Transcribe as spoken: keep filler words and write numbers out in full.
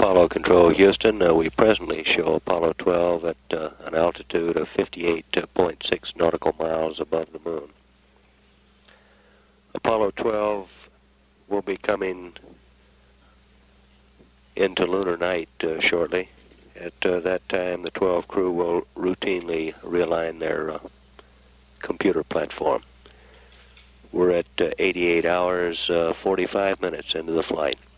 Apollo Control, Houston. Uh, we presently show Apollo twelve at uh, an altitude of fifty-eight point six nautical miles above the moon. Apollo twelve will be coming into lunar night uh, shortly. At uh, that time, the twelve crew will routinely realign their uh, computer platform. We're at uh, eighty-eight hours, uh, forty-five minutes into the flight.